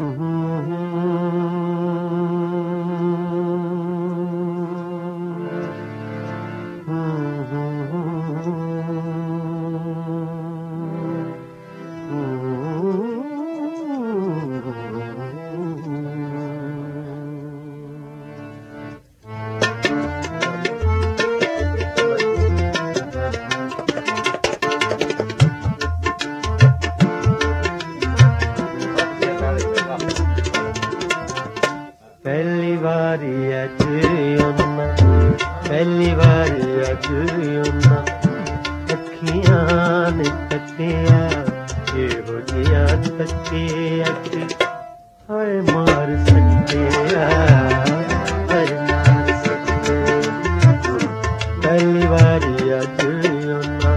पहली बारी अज उन्ना पहली बारी अज उन्ना अखियां ने तकिया एहो जिया तकिया हाय मार सकिया हाय मार सकिया पहली बारी अज उन्ना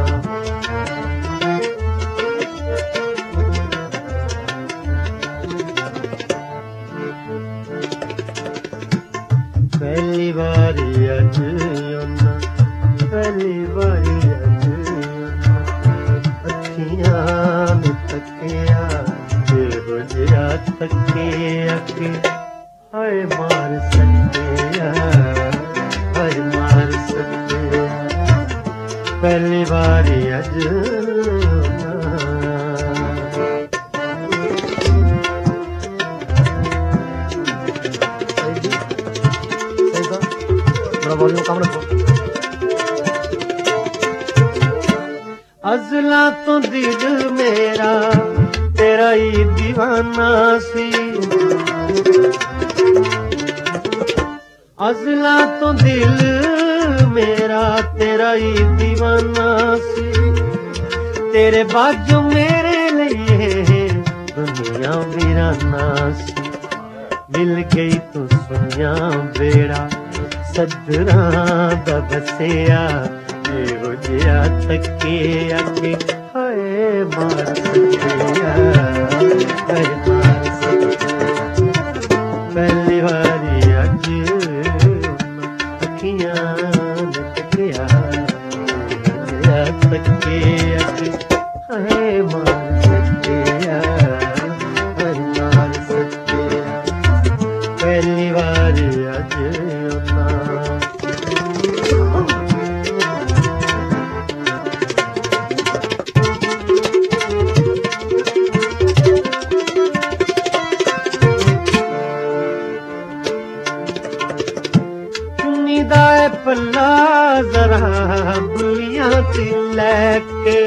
पहली बारी अज उन्ना पहली बारी अज उन्ना अखियां ने तकिया एहो जिया तकिया हाय मार सकिया हाय मार सकिया पहली बारी अज वॉल्यूम कम रखो अज़ला तो दिल मेरा तेरा ही दीवाना सी अज़ला तो दिल मेरा तेरा ही दीवाना सी तेरे बाजू मेरे लिए दुनिया वीराना सी मिल गई तो सुनिया बेड़ा सदरा दा बसिया एहो जिया तकिया हाय मार सकिया हाय मार सकिया पहली बारी अज अखियां ने तकिया जिया तकिया हाय मार सकिया हाय मार सकिया पहली बारी अज पल्ला जरा बुलियां च लैके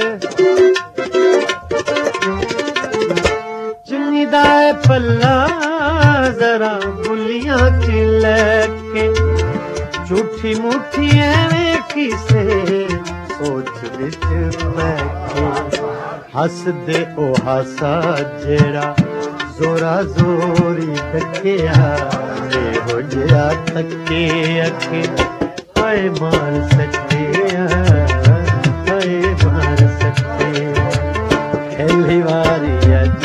चुन्नी दा पल्ला जरा बुलियां च लैके झूठी मूठी एवें किसे सोच विच बैठे हस दे ओ हासा जेड़ा जोरा जोरी दखिया एहो जिया तकिया हाय मार सकिया हाय मार सकिया पहली बारी अज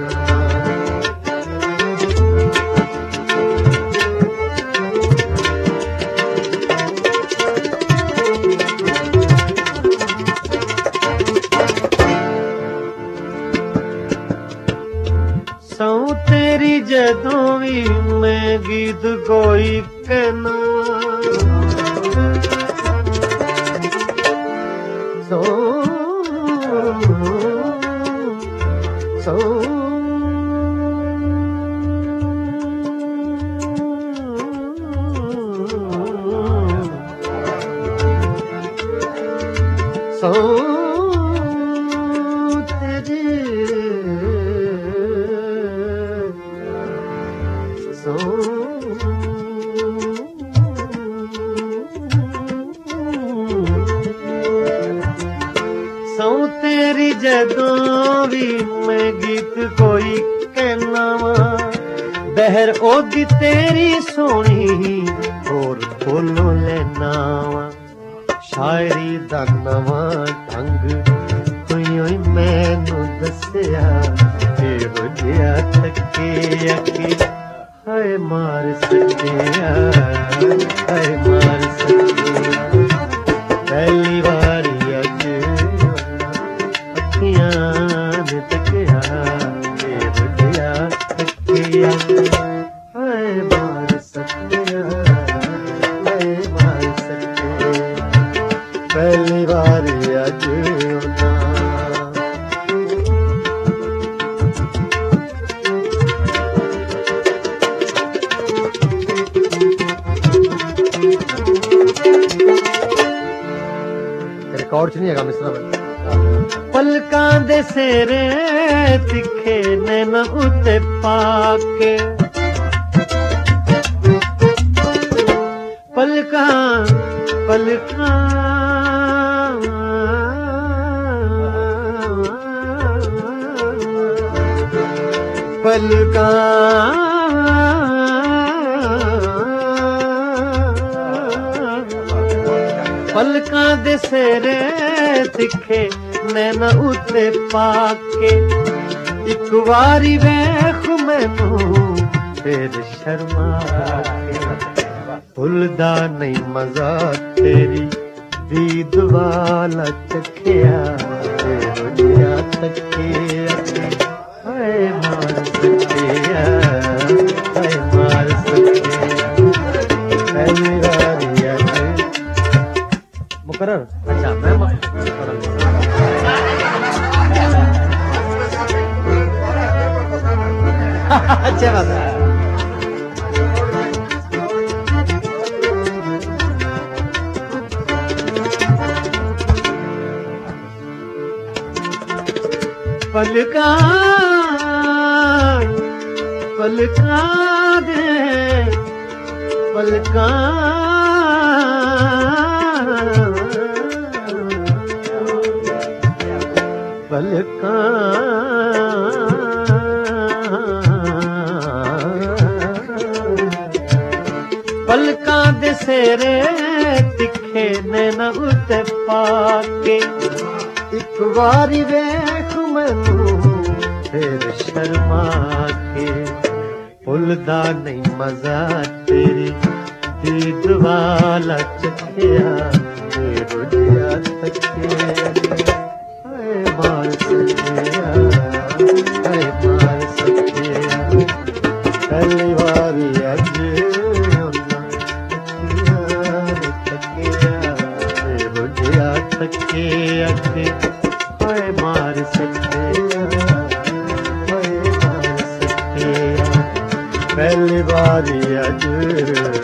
सौ तेरी जदों भी मैं गीत कोई कहना सौ सौ सौ सौ तेरी जदों भी मैं गीत कोई कहना वा बहर ओगी तेरी सोनी और बोलो लेना वा शायरी दा नवा ढंग कोई मैनू दसिया एहो जिया तकिया हाय मार सकिया हाय मार सकिया पहली बारी अज अखियां ने तकिया एहो जिया तकिया हाय मार सकिया हाय मार सके पहली बारी अज रिकॉर्ड च नहीं है मिसरा पलकां दे सेरे तिखे नैन उते पाके पलकां पलकां पलकां पलकां दे सेरे तिखे नैन उते पाके एक वारी वेख मैनू फिर शर्मा के भुलदा नहीं मजा तेरी दीद वाला चखिया रुझिया तकिया हाय मार सकिया हाय मार सकिया पहली बारी मुकर्रर अच्छा मैं अच्छा बात है पलकां पलकां दे पलकां पलकां पलकां दे सेरे तिखे नैन उते पाके एक बारी वेख मैनू फिर शर्मा के भुलदा नहीं मजा तेरी दीद वाला चखिया रुझिया तकिया हाय मार सकिया हाय मार सकिया पहली बारी अज सके अखे हाय मार सके हाय मार सके पहली बारी अज